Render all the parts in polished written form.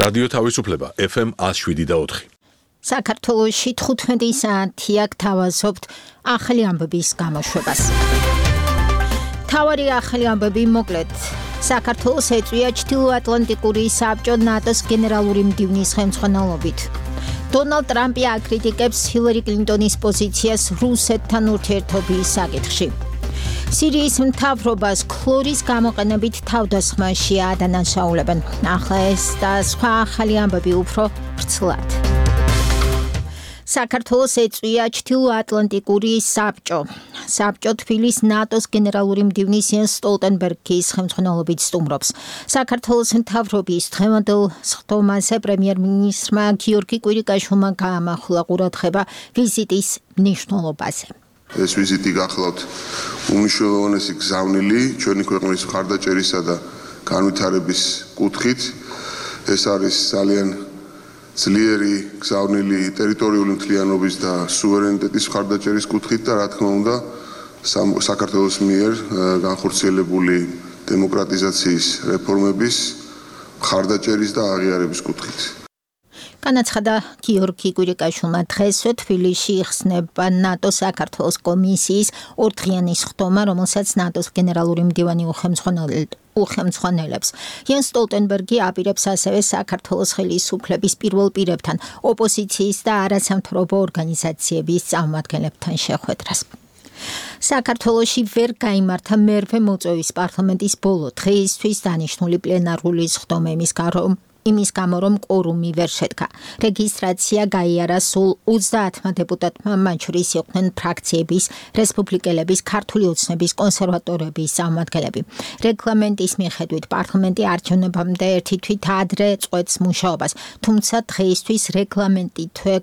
რადიო თავისუფლება FM 107.4. საქართველოში 15 საათია გთავაზობთ ახალი ამბების გამოშვებას. თავარი ახალი ამბები მოკლედ. საქართველოს ეწვია ჩრდილოატლანტიკური საბჭო ნატოს გენერალური მდივნის ხელმძღვანელობით. დონალდ ტრამპი აკრიტიკებს ჰილარი კლინტონის პოზიციას რუსეთთან ურთიერთობის საკითხში. სირიის მთავრობას ქლორის გამოყენებით თავდასხმაში ადანაშაულებენ. ახლა ეს და სხვა ახალი ამბები უფრო ვრცლად. საქართველოს ეწვია ჩრდილოატლანტიკური საბჭო. საბჭო თბილის ნატოს გენერალური მდივნის იენს სტოლტენბერგის ხელმძღვანელობით სტუმრობს. საქართველოს მთავრობის დღევანდელ სხდომაზე პრემიერ-მინისტრმა გიორგი კვირიკაშვილმა გაამახვილა ყურადღება ვიზიტის მნიშვნელობაზე. ეს ვიზიტი გახლავთ უმნიშვნელოვანესი გზავნილი ჩვენი ქვეყნის მხარდაჭერისა და განვითარების კუთხით. ეს არის ძალიან ძლიერი გზავნილი ტერიტორიული მთლიანობის და სუვერენიტეტის მხარდაჭერის კუთხით და რა თქმა უნდა საქართველოს მიერ განხორციელებული დემოკრატიზაციის რეფორმების მხარდაჭერის და აღიარების კუთხით. განაცხადა გიორგი კვირიკაშვილმა დღესვე თბილისში იხსნება ნატოს საქართველოს კომისიის ორდღიანი სხდომა, რომელსაც ნატოს გენერალური მდივანი უხელმძღვანელებს. იენს სტოლტენბერგი აპირებს ასევე საქართველოს ხელისუფლების პირველ პირებთან, ოპოზიციის და არასამთავრობო ორგანიზაციების წარმომადგენლებთან შეხვედრას. საქართველოში ვერ გაიმართა მერვე მოწვევის პარლამენტის ბოლო დღეისთვის დანიშნული პლენარული სხდომა იმის გამო, რომ კვორუმი ვერ შედგა. რეგისტრაცია გაიარა სულ 30 დეპუტატმა, მათ შორის იყვნენ ფრაქციების, რესპუბლიკელების, ქართული ოცნების, კონსერვატორების წარმომადგენლები. რეგლამენტის მიხედვით პარლამენტი არჩევნებამდე ერთი თვით ადრე წყვეტს მუშაობას, თუმცა დღეისთვის რეგლამენტისთვე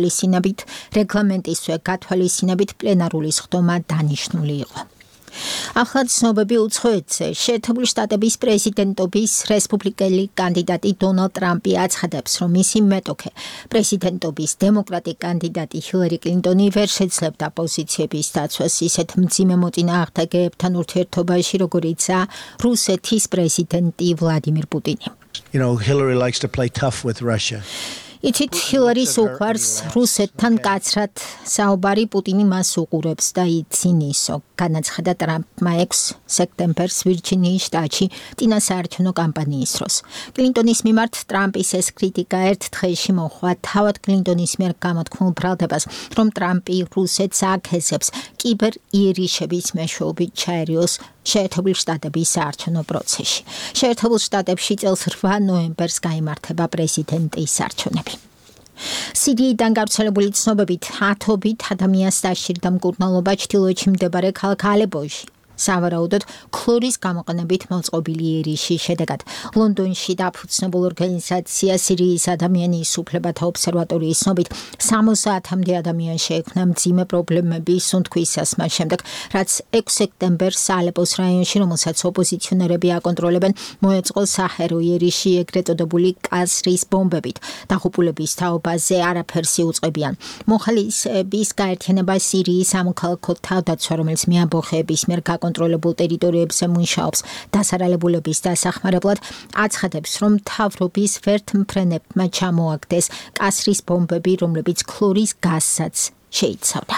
გათვალისწინებით პლენარული სხდომა დანიშნული იყო. ახლა ცნობები უცხოეთზე. შეერთებული შტატების პრეზიდენტობის რესპუბლიკელი კანდიდატი დონალდ ტრამპი აცხადებს, რომ მისი მეტოქე, პრეზიდენტობის დემოკრატი კანდიდატი ჰილარი კლინტონი ვერ შეძლებდა პოზიციების დაცვას ისეთ მძიმე მოწინააღმდეგეებთან ურთიერთობაში, როგორიცაა რუსეთის პრეზიდენტი ვლადიმირ პუტინი. Hillary likes to play tough with Russia. იცით, ჰილარის უყვარს რუსეთთან კაცრად საუბარი, პუტინი მას უყურებს და იცინისო. განაცხადა ტრამპმა 6 სექტემბერს ვირჯინიის შტატში ტინა საარჩევნო კამპანიის დროს. კლინტონის მიმართ ტრამპის ეს კრიტიკა ერთ დღეში მოჰყვა თავად კლინტონის მიერ გამოთქმულ ბრალდებას, რომ ტრამპი რუსეთს აქეზებს კიბერ-იერიშების მეშვეობით ჩაერიოს შეერთებულ შტატების საარჩევნო პროცესში. შეერთებულ შტატებში წელს 8 ნოემბერს გაიმართება პრეზიდენტის არჩევნები. სირიიდან გავრცელებული ცნობებით ათობით ადამიანს დასჭირდა მკურნალობა ჩრდილოეთში მდებარე ქალაქ ალეპოში. სავარაუდოდ ქლორის გამოყენებით მოწყობილი იერიშის შედეგად. ლონდონში დაფუძნებულ ორგანიზაცია სირიის ადამიანის უფლებათა ობსერვატორიის ცნობით 70-მდე ადამიანს შეექმნა მძიმე პრობლემები სუნთქვისას მას შემდეგ, რაც 6 სექტემბერს ალეპოს რაიონში, რომელსაც ოპოზიციონერები აკონტროლებენ, მოეწყო საჰერო იერიში ეგრეთ წოდებული კასრის ბომბებით. დაღუპულების თაობაზე არაფერს იუწყებიან. მოხალისეების გაერთიანება სირიის სამოქალაქო თავდაცვა, რომელიც მეამბოხეების მიერ კონტროლებულ ტერიტორიებზე მუშაობს დასარალებულების დასახმარებლად, აცხადებს, რომ მთავრობის ვერთმფრენებმა ჩამოაგდეს კასრის ბომბები, რომლებიც ქლორის გაზსაც შეიცავდა.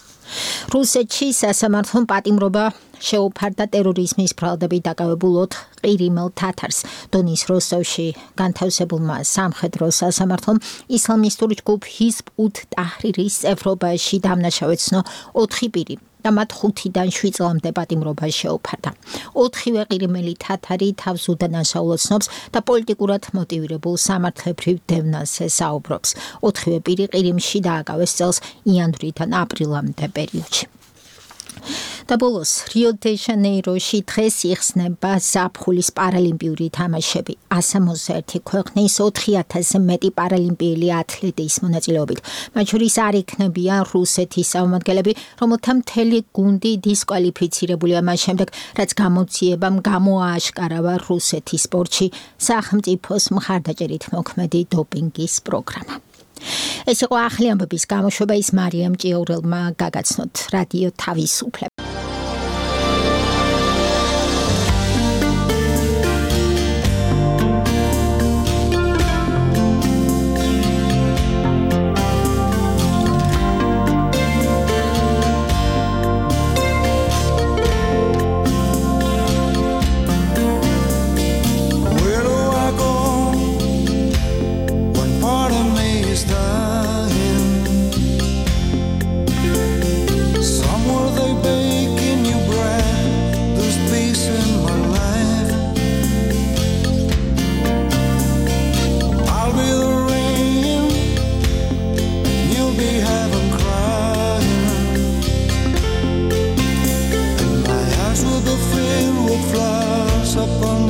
რუსეთში სასამართლომ პატიმრობა შეუფარდა ტერორიზმის ბრალდებით დაკავებულ 4 ყირიმელ თათარს. დონის როსტოვში განთავსებულმა სამხედრო სასამართლომ ისლამისტურ ჯგუფ ჰიზბ უტ-ტაჰრირის წევრობაში დამნაშავეცნო 4 პირი და მათ 5-დან 7 წლამდე პატიმრობა შეუფარდა. 4-ვე ყირიმელი თათარი თავს უდანაშაულოდ ცნობს და პოლიტიკურად მოტივირებულ სამართლებრივ დევნაზე საუბრობს. 4-ვე პირი ყირიმში დააკავეს წელს იანვრიდან აპრილამდე პერიოდში. და ბოლოს რიო-დე-ჟანეიროში დღეს იხსნება ზაფხულის პარალიმპიური თამაშები. 161 ქვეყნის 4000-ზე მეტი პარალიმპიელი ათლეტის მონაწილეობით. მათ შორის არ იქნებიან რუსეთის წარმომადგენლები, რომელთა მთელი გუნდი დისკვალიფიცირებულია მას შემდეგ, რაც გამოძიებამ გამოააშკარავა რუსეთის სპორტში სახელმწიფოს მხარდაჭერით მოქმედი დოპინგის პროგრამა. ეს იყო ახალი ამბების გამოშვება, ის მარიამ ჭიაურელმა გაგაცნოთ რადიო თავისუფლება.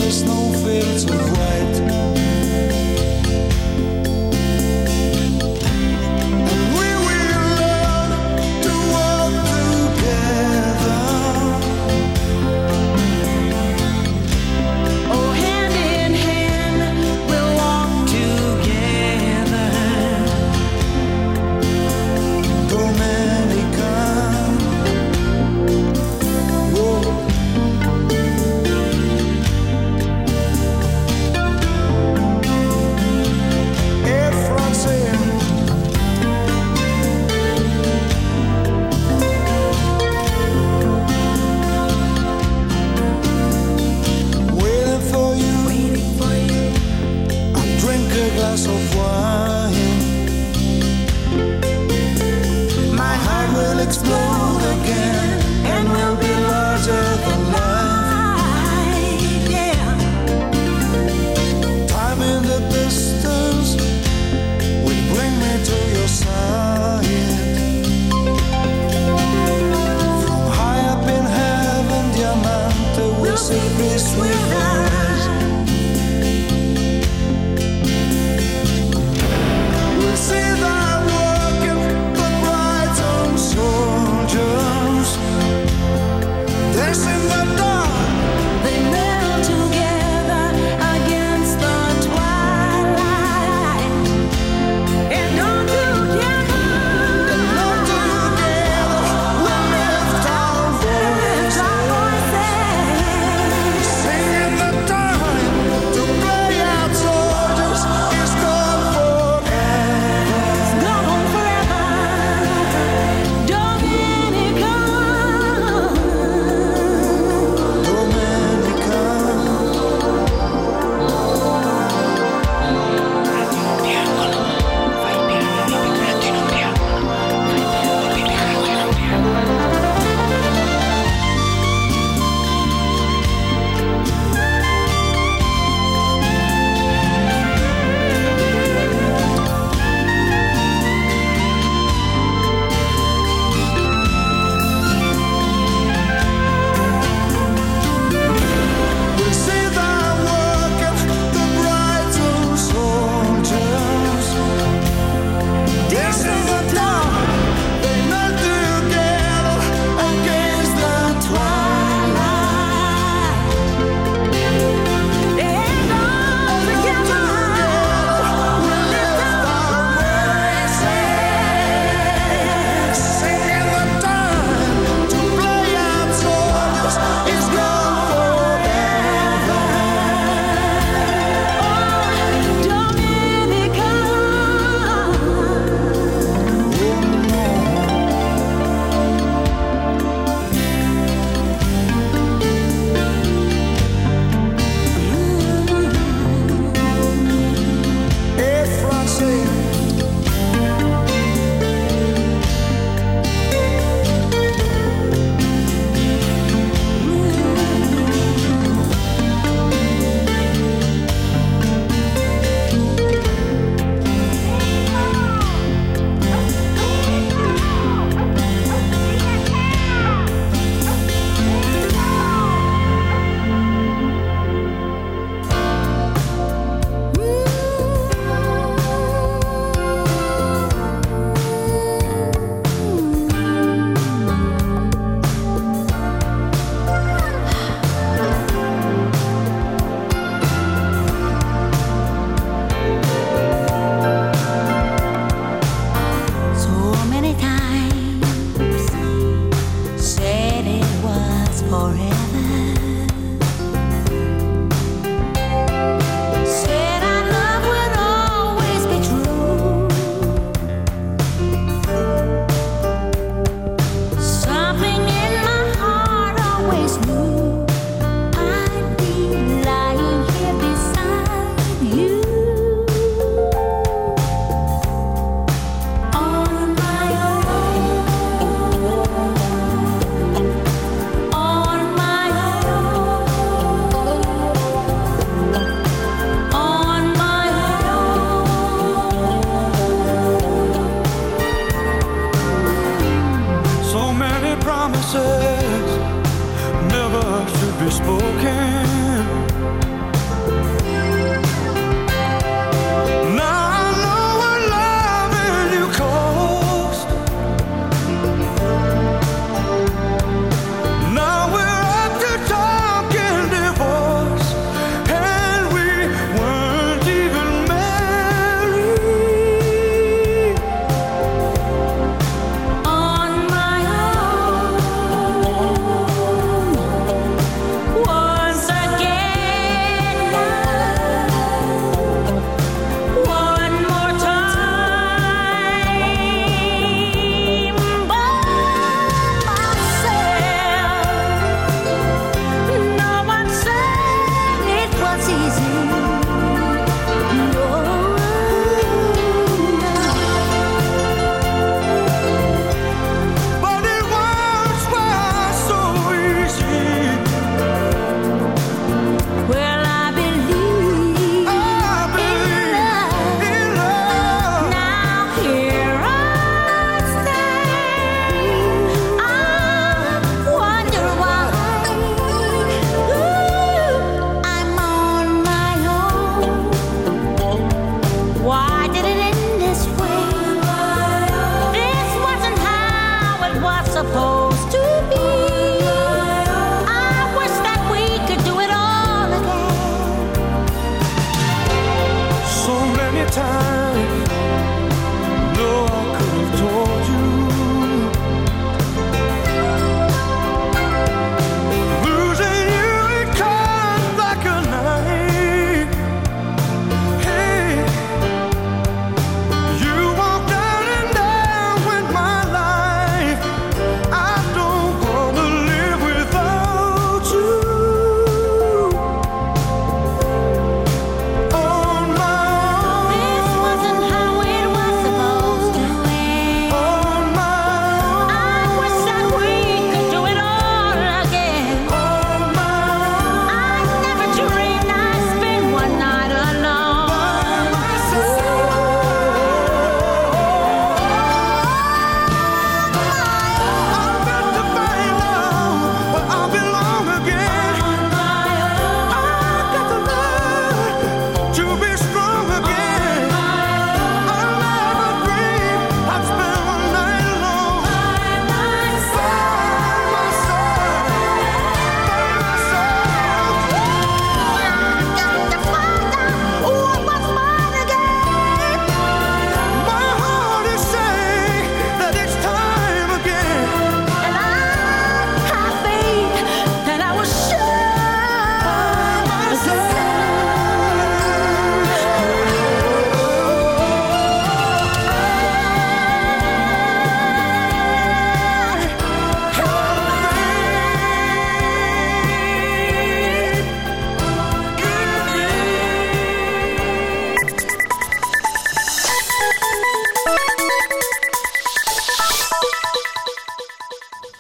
snowfields of white. And we will learn to walk together. Oh, hand in hand, we'll walk together. Domenica. Whoa. Air France. Waiting for you. I'll drink a glass of wine. My heart will explode again, and will be larger than life. Yeah. Time in the distance will bring me to your side. From high up in heaven, Diamante will see peace with us. We'll see that working the bright on soldiers. Dancing the dark. They melt together against the twilight. And on together, All together we'll lift our voices. Singing the time to play out soldiers is gone forever. gone forever. Dominica. Domenica. We see them working the bright soldiers. Dancing the dark, they melt together against the twilight. And on together, we'll lift our voices. Singing the time to play out soldiers is gone forever. Dominica. Air France. So many times said it was forever. Said our love would always be true. Something in my heart always knew I'd be lying here beside you. On my own, on my own.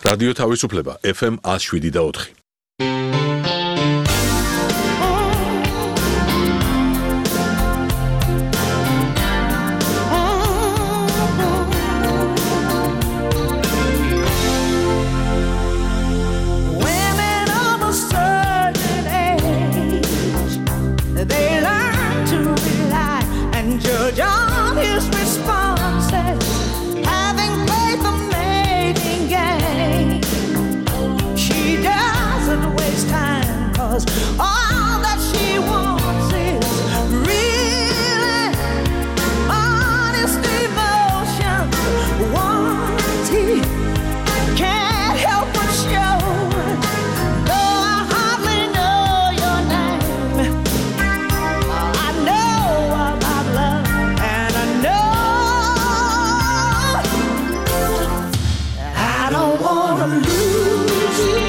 რადიო თავისუფლება FM 107.4. All that she wants is really honest emotion. Once he can't help but show, though I hardly know your name, I know about love, and I know I don't wanna lose you.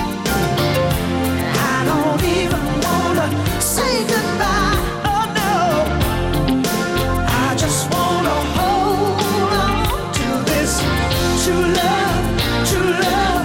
Say goodbye, oh no. I just wanna hold on to this true love, true love.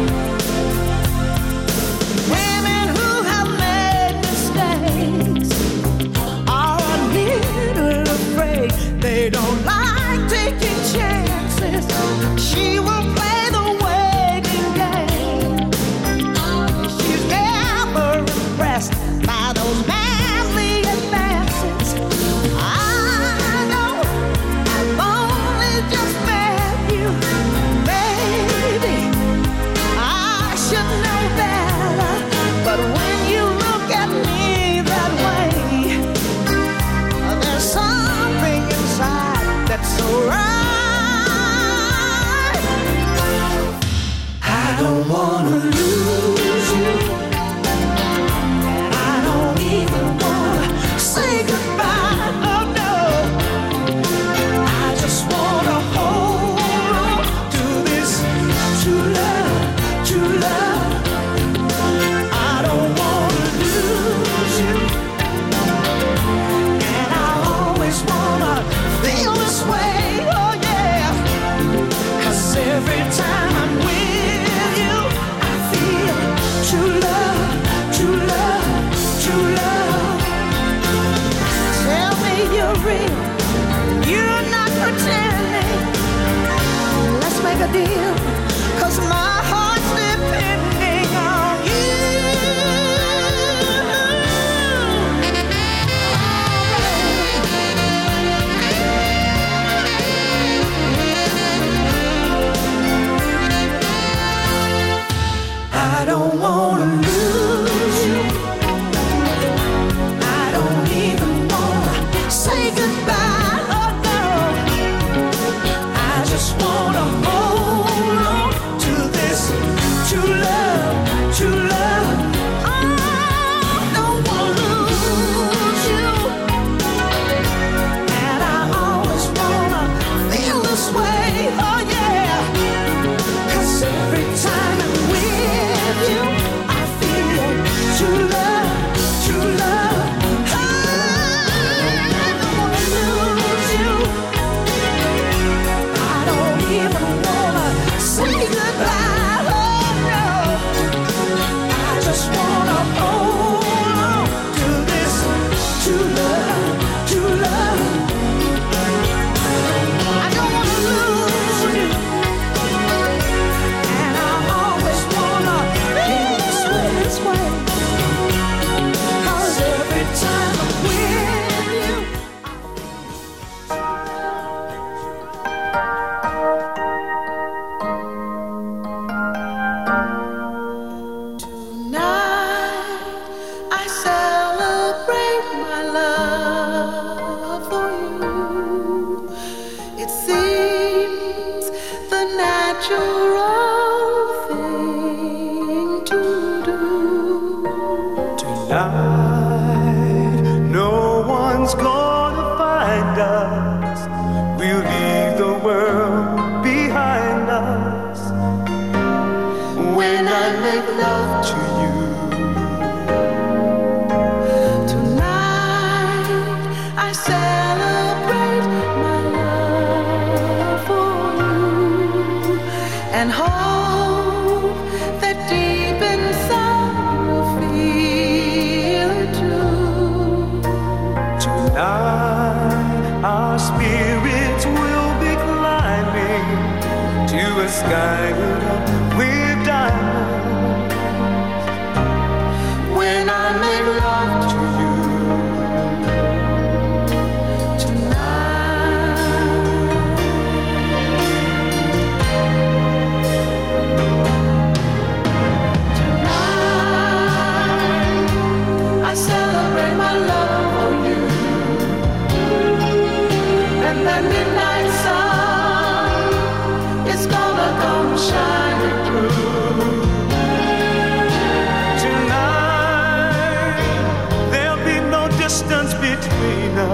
Women who have made mistakes are a little afraid. They don't like taking chances. She will play the waiting game. She's never impressed by those manly advances. I know I've only just met you. Maybe I should know better, but when you look at me that way, there's something inside that's so right. I don't wanna lose you. Say goodbye, oh no. I just wanna hold on to this true love, true love. I don't wanna lose you, and I always wanna feel this way, oh yeah. 'Cause every time I'm with you, I feel true love, true love, true love. Tell me you're real, you're not pretending. Let's make a deal, 'cause my heart's depending on you. I don't wanna lose you. I don't even wanna say goodbye, oh no. I just wanna hold on to this true love, true love. I don't wanna lose you, and I always wanna feel this way, oh yeah. 'Cause every time I'm with you, I feel true love, true love. Say goodbye, oh no. I just wanna hold on to this true love, true love. I don't wanna lose you, and I always wanna feel this way. 'Cause every time I'm with you, I celebrate my love for you. It seems the natural thing to do. Tonight, no one's gonna find us. We'll leave the world behind us. When I make love to you. I celebrate my love for you and hold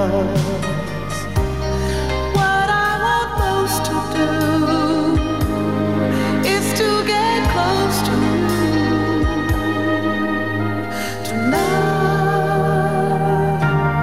us. What I want most to do is to get close to you tonight.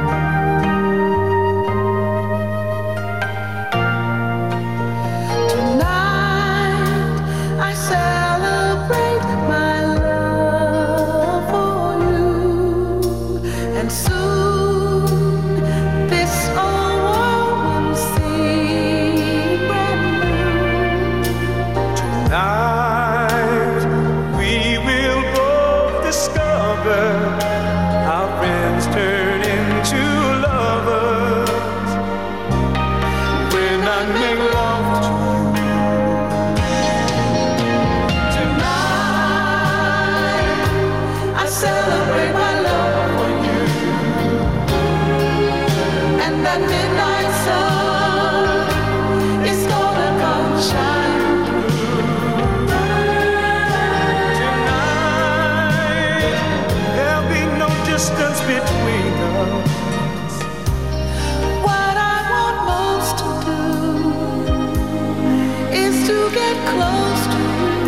Tonight I celebrate my love for you, and soon this old world will seem brand new. Tonight we will both discover our friends turn into lovers when I make love to you. Tonight I celebrate my love for you, and that midnight sun is gonna come shine through. Tonight there'll be no distance between us. What I want most to do is to get close to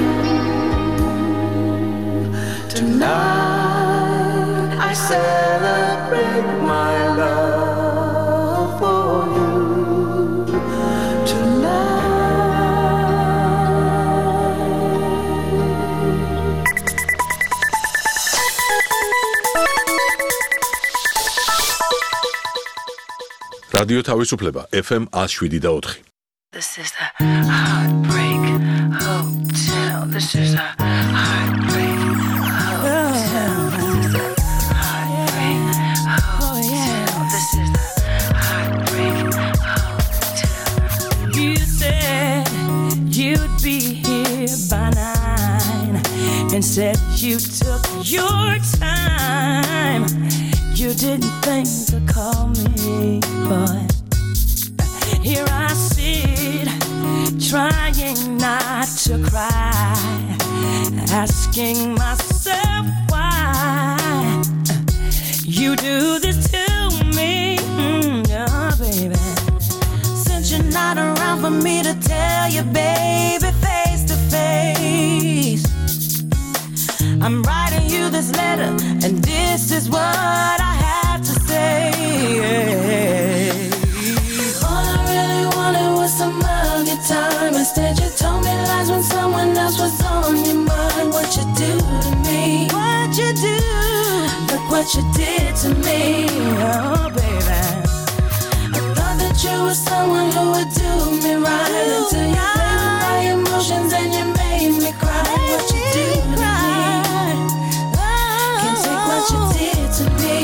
you tonight. I celebrate my love for you tonight. რადიო თავისუფლება FM 107.4. This is the Heartbreak Hotel. This is the Heartbreak Hotel. Heartbreak Hotel. This is the Heartbreak Hotel. You said you'd be here by 9, and said you took your time. You didn't think to call me, but here I sit, trying not to cry, asking myself why you do this to me, oh baby. Since you're not around for me to tell you, baby, face to face, I'm writing you this letter, and this is what I have to say. All I really wanted was some of your time. Instead you told me lies when someone else was on your mind. What you do to me? What you do? Look what you did to me, oh baby. I thought that you were someone who would do me right, until you played with my emotions and you made me cry. What you do to me? Can't take what you did to me.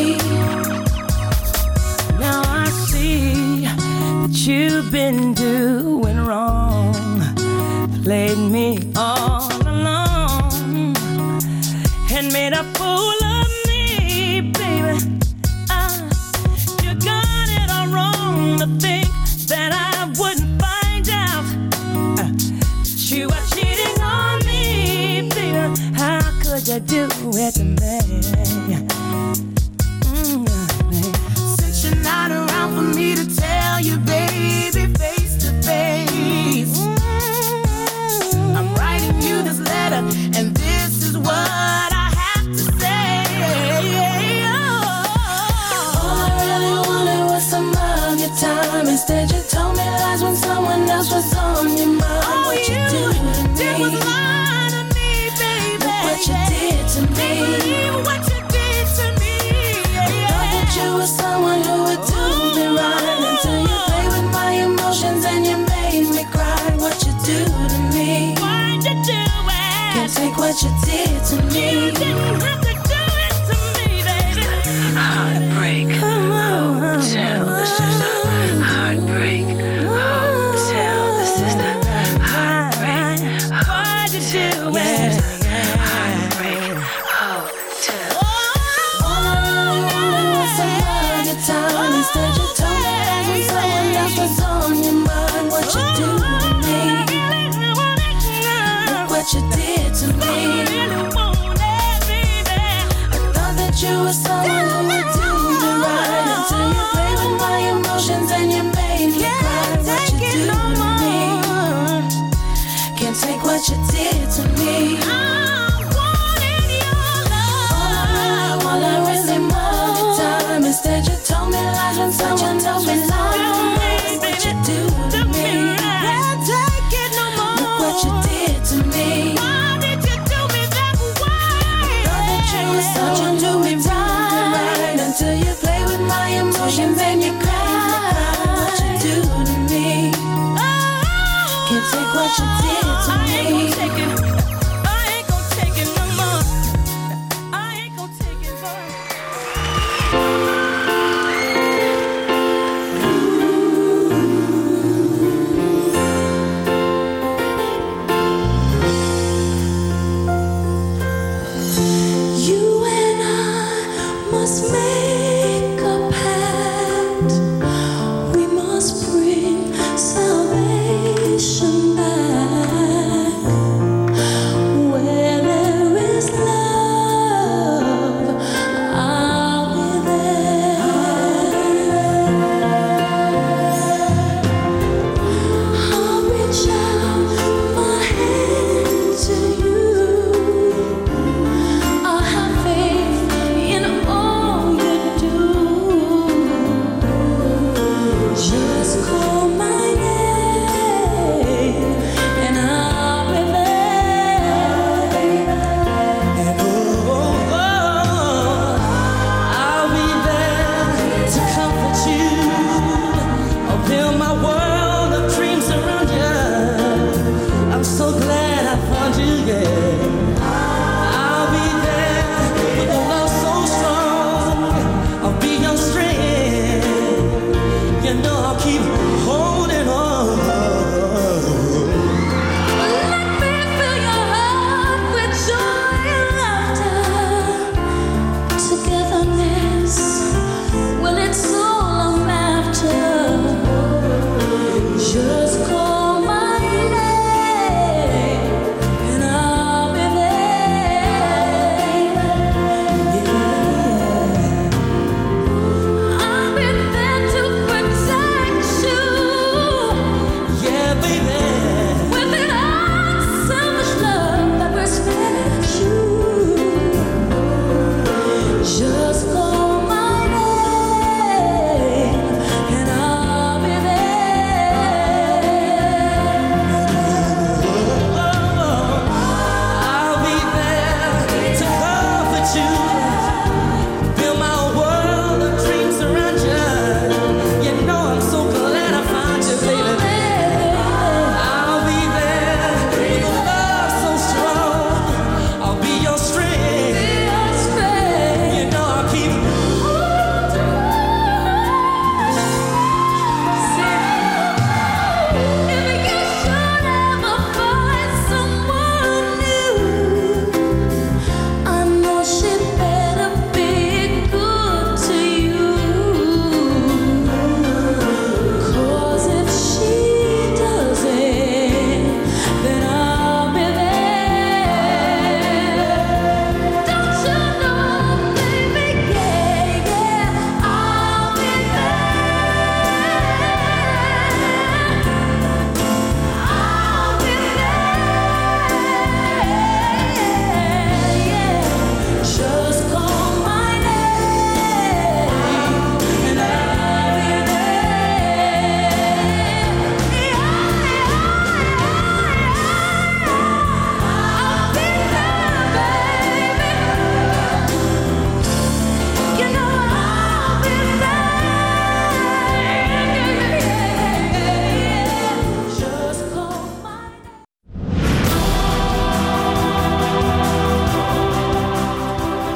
Now I see that you've been doing wrong, played me all along, and made a fool of me, baby. You got it all wrong to think that I wouldn't find out that you are cheating on me, baby. How could you do it to me? Since you're not around for me to tell you, baby, face to face, I'm writing you this letter, and this is what I have to say. All I really wanted was some of your time. Instead you told me lies when someone else was on your mind. What you do to me? Was lying to me, baby. Look what you did to me. What you did to me. I thought that you were someone who would do me right, until you played with my emotions and you made me cry. What you do to me? Why'd you do it? Can't take what you did to me. You didn't have to do it to me, baby. Heartbreak Hotel. This is the Heartbreak Hotel. This is the Heartbreak Hotel. Why'd you do it? Heartbreak Hotel. All I really wanted was some of your time. Instead you told me lies when someone else was on your mind. What you do to me? Look what you did to me. I thought that you were someone who would do me right, until you played with my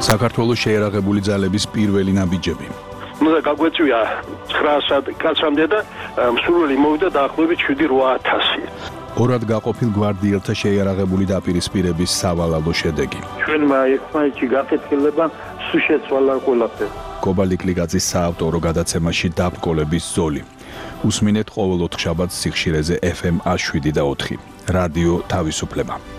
საქართველოს შეიარაღებული ძალების პირველი ნაბიჯები. უნდა გაგვეწვია 900 კაცამდე და მსურველი მოვიდა დაახლოებით 7-8000. ორად გაყოფილ გვარდიელთა შეიარაღებული დაპირისპირების სავალალო შედეგი. ჩვენმა ერთმანეთში გაკეთილება სულ შეცვალა ყველაფერი. კობალტ კლიკაძის საავტორო გადაცემაში დაბრკოლების ზოლი. უსმინეთ ყოველ ოთხშაბათს სიხშირეზე FM 107 და 4. რადიო თავისუფლება.